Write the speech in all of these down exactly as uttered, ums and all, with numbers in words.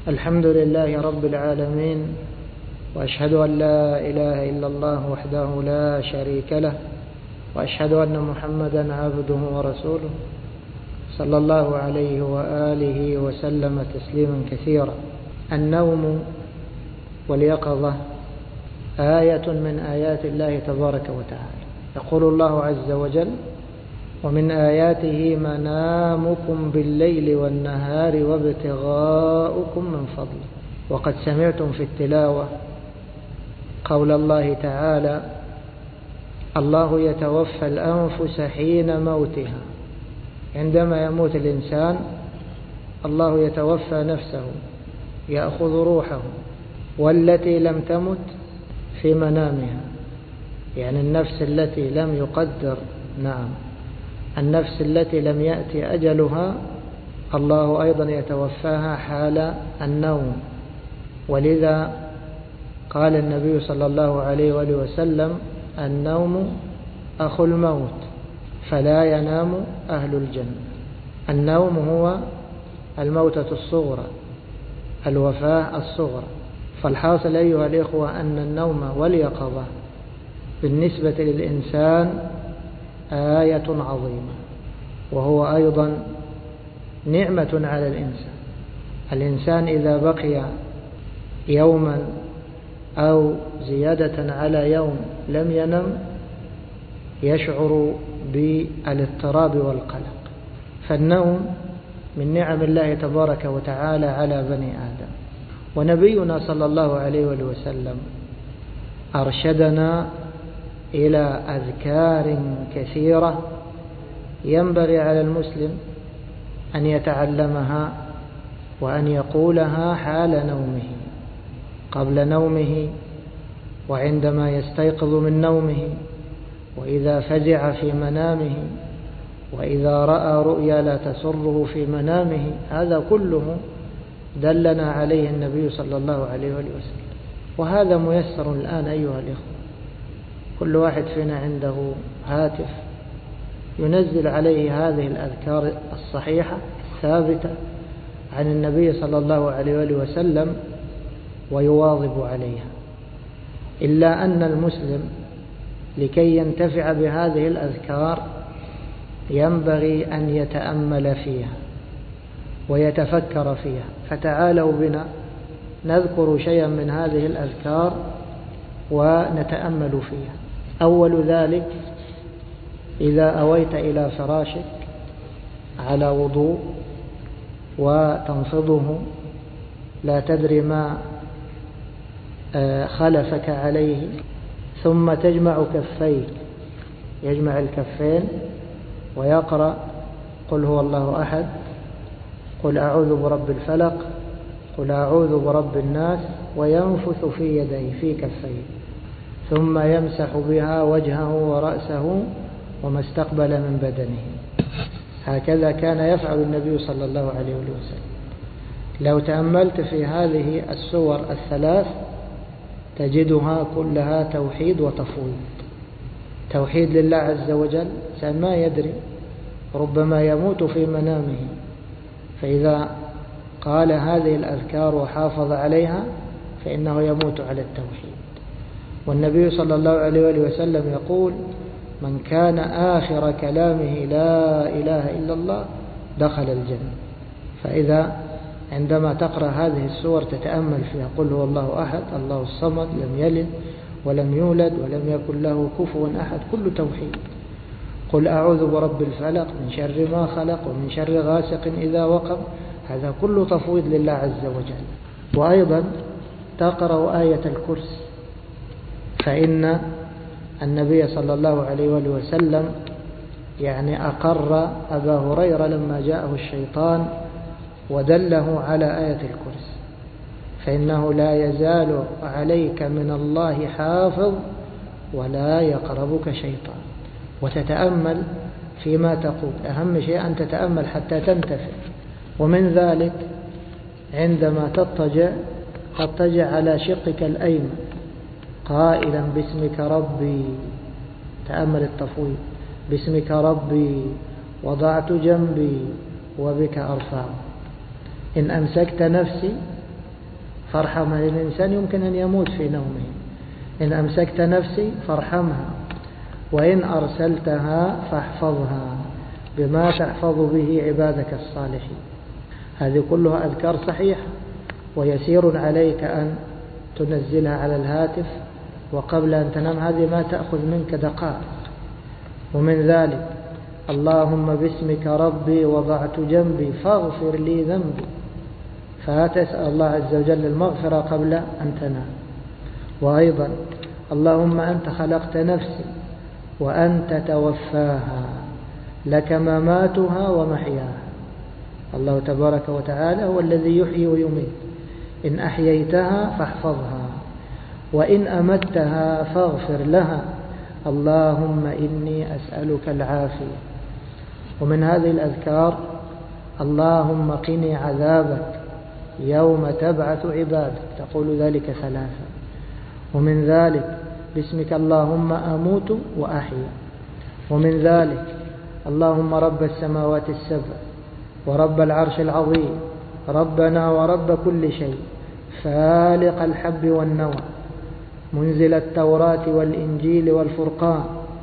الحمد لله رب العالمين، وأشهد أن لا إله إلا الله وحده لا شريك له، وأشهد أن محمدا عبده ورسوله صلى الله عليه وآله وسلم تسليما كثيرا. النوم واليقظة آية من آيات الله تبارك وتعالى. يقول الله عز وجل: ومن آياته منامكم بالليل والنهار وابتغاؤكم من فضله. وقد سمعتم في التلاوة قول الله تعالى: الله يتوفى الأنفس حين موتها. عندما يموت الإنسان الله يتوفى نفسه، يأخذ روحه، والتي لم تمت في منامها، يعني النفس التي لم يقدر نعم النفس التي لم يأتي أجلها الله أيضا يتوفاها حال النوم. ولذا قال النبي صلى الله عليه وآله وسلم: النوم أخو الموت فلا ينام أهل الجنة. النوم هو الموتة الصغرى، الوفاة الصغرى. فالحاصل أيها الإخوة أن النوم واليقظة بالنسبة للإنسان آية عظيمة، وهو أيضا نعمة على الإنسان. الإنسان إذا بقي يوما أو زيادة على يوم لم ينم يشعر بالاضطراب والقلق. فالنوم من نعم الله تبارك وتعالى على بني آدم. ونبينا صلى الله عليه وسلم أرشدنا إلى أذكار كثيرة ينبغي على المسلم أن يتعلمها وأن يقولها حال نومه، قبل نومه، وعندما يستيقظ من نومه، وإذا فزع في منامه، وإذا رأى رؤيا لا تسره في منامه. هذا كله دلنا عليه النبي صلى الله عليه وسلم، وهذا ميسر الآن أيها الإخوة. كل واحد فينا عنده هاتف ينزل عليه هذه الأذكار الصحيحة الثابتة عن النبي صلى الله عليه وسلم ويواظب عليها. إلا أن المسلم لكي ينتفع بهذه الأذكار ينبغي أن يتأمل فيها ويتفكر فيها. فتعالوا بنا نذكر شيئا من هذه الأذكار ونتأمل فيها. أول ذلك: إذا أويت إلى فراشك على وضوء وتنفضه، لا تدري ما خلفك عليه، ثم تجمع كفيك، يجمع الكفين ويقرأ: قل هو الله أحد، قل أعوذ برب الفلق، قل أعوذ برب الناس، وينفث في يديه في كفيه، ثم يمسح بها وجهه ورأسه وما استقبل من بدنه. هكذا كان يفعل النبي صلى الله عليه وسلم. لو تأملت في هذه السور الثلاث تجدها كلها توحيد وتفويض. توحيد لله عز وجل، الإنسان ما يدري، ربما يموت في منامه، فإذا قال هذه الأذكار وحافظ عليها فإنه يموت على التوحيد. والنبي صلى الله عليه وسلم يقول: من كان آخر كلامه لا إله إلا الله دخل الجنة. فإذا عندما تقرأ هذه السور تتأمل فيها: قل هو الله أحد، الله الصمد، لم يلد ولم يولد ولم يكن له كفوا أحد، كل توحيد. قل أعوذ برب الفلق من شر ما خلق ومن شر غاسق إذا وقب، هذا كله تفويض لله عز وجل. وأيضا تقرأ آية الكرسي، فإن النبي صلى الله عليه وسلم يعني أقر أبا هريرة لما جاءه الشيطان ودله على آية الكرسي، فإنه لا يزال عليك من الله حافظ ولا يقربك شيطان. وتتأمل فيما تقول، أهم شيء أن تتأمل حتى تنتفع. ومن ذلك عندما تضطجع تضطجع على شقك الأيمن قائلا: باسمك ربي، تأمل التفويض، باسمك ربي وضعت جنبي وبك أرفع، إن أمسكت نفسي فارحمها، الإنسان يمكن أن يموت في نومه. إن أمسكت نفسي فارحمها، وإن أرسلتها فاحفظها بما تحفظ به عبادك الصالحين. هذه كلها أذكار صحيحة، ويسير عليك أن تنزلها على الهاتف وقبل أن تنام. هذه ما تأخذ منك دقائق. ومن ذلك اللهم باسمك ربي وضعت جنبي فاغفر لي ذنبي، فتسأل الله عز وجل المغفرة قبل أن تنام. وأيضا اللهم أنت خلقت نفسي وأنت توفاها، لك مماتها ومحياها. الله تبارك وتعالى هو الذي يحيي ويميت. إن أحييتها فاحفظها، وإن أمتها فاغفر لها. اللهم إني أسألك العافية. ومن هذه الأذكار اللهم قني عذابك يوم تبعث عبادك، تقول ذلك ثلاثا. ومن ذلك باسمك اللهم أموت وأحيا. ومن ذلك اللهم رب السماوات السبع ورب العرش العظيم، ربنا ورب كل شيء، فالق الحب والنوى، منزل التوراة والإنجيل والفرقان،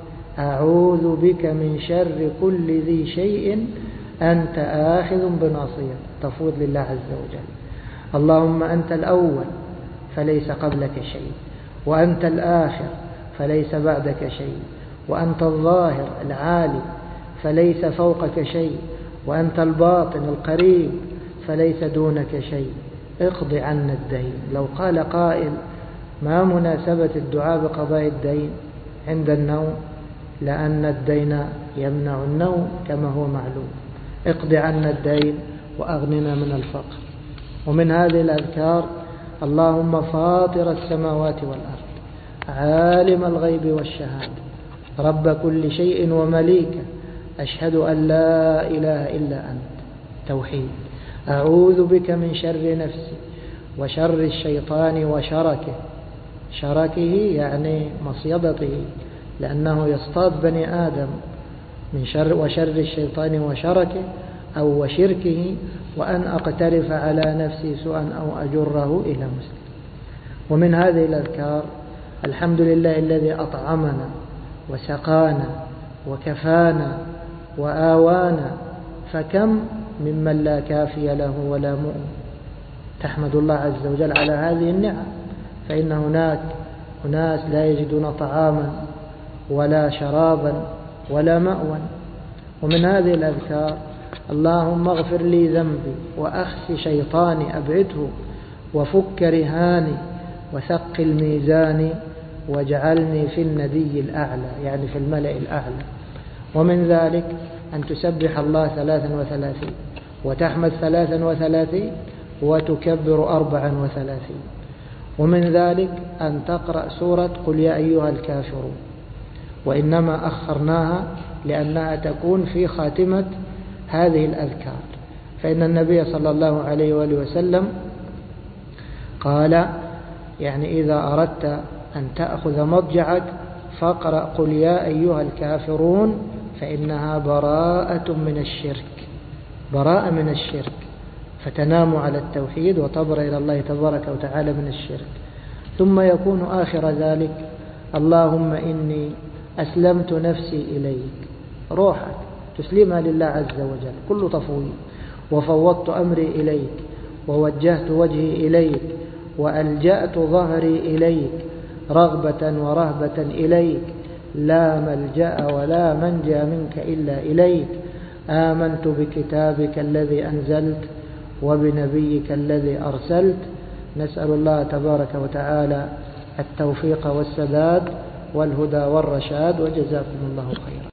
أعوذ بك من شر كل ذي شيء أنت آخذ بناصيته. تفوض لله عز وجل. اللهم أنت الأول فليس قبلك شيء، وأنت الآخر فليس بعدك شيء، وأنت الظاهر العالي فليس فوقك شيء، وأنت الباطن القريب فليس دونك شيء. اقض عنا الدين. لو قال قائل ما مناسبة الدعاء بقضاء الدين عند النوم؟ لأن الدين يمنع النوم كما هو معلوم. اقض عنا الدين وأغننا من الفقر. ومن هذه الأذكار اللهم فاطر السماوات والأرض، عالم الغيب والشهادة، رب كل شيء ومليكه، أشهد أن لا إله إلا أنت. توحيد. أعوذ بك من شر نفسي وشر الشيطان وشركه. شركه يعني مصيدته، لأنه يصطاد بني آدم. من شر وشر الشيطان وشركه أو وشركه، وأن أقترف على نفسي سوءا أو أجره إلى مسلم. ومن هذه الأذكار الحمد لله الذي أطعمنا وسقانا وكفانا وآوانا، فكم ممن لا كافي له ولا مؤمن. تحمد الله عز وجل على هذه النعم، فإن هناك أناس لا يجدون طعاما ولا شرابا ولا مأوى. ومن هذه الأذكار اللهم اغفر لي ذنبي وأخس شيطاني أبعده، وفك رهاني وثقل ميزاني، واجعلني في الندي الأعلى، يعني في الملأ الأعلى. ومن ذلك أن تسبح الله ثلاثا وثلاثين، وتحمد ثلاثا وثلاثين، وتكبر أربعا وثلاثين. ومن ذلك أن تقرأ سورة قل يا أيها الكافرون، وإنما أخرناها لأنها تكون في خاتمة هذه الأذكار. فإن النبي صلى الله عليه وآله وسلم قال يعني إذا أردت أن تأخذ مضجعك فاقرأ قل يا أيها الكافرون، فإنها براءة من الشرك، براءة من الشرك، فتنام على التوحيد وتبرأ إلى الله تبارك وتعالى من الشرك. ثم يكون آخر ذلك اللهم إني أسلمت نفسي إليك، روحك تسلمها لله عز وجل كل تفويض، وفوضت أمري إليك، ووجهت وجهي إليك، وألجأت ظهري إليك، رغبة ورهبة إليك، لا ملجأ ولا منجا منك إلا إليك. آمنت بكتابك الذي أنزلت وبنبيك الذي أرسلت. نسأل الله تبارك وتعالى التوفيق والسداد والهدى والرشاد، وجزاكم الله خيرا.